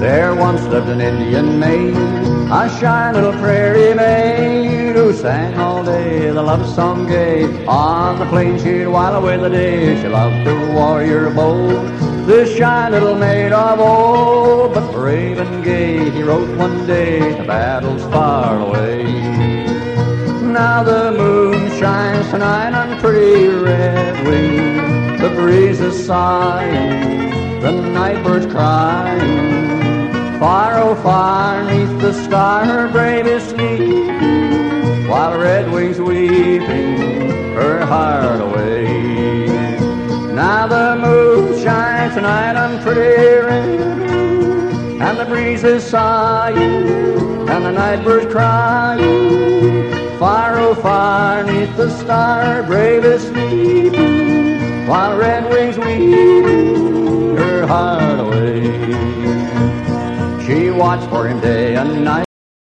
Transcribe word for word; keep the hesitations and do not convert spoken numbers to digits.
There once lived an Indian maid, a shy little prairie maid, who sang all day the love song gay. On the plains she'd while away the day, she loved the warrior bold, this shy little maid of old. But brave and gay he rode one day to battles far away. Now the moon shines tonight on pretty Red Wing, the breeze is sighing, the night birds crying. Far, oh far, neath the star her brave is sleeping, while Red Wing's weeping her heart away. Now the moon shines tonight on pretty Red Wing, and the breeze is sighing, and the night birds crying. Far, oh far, neath the star brave is sleeping, while Red Wing's weeping her heart away. She watched for him day and night.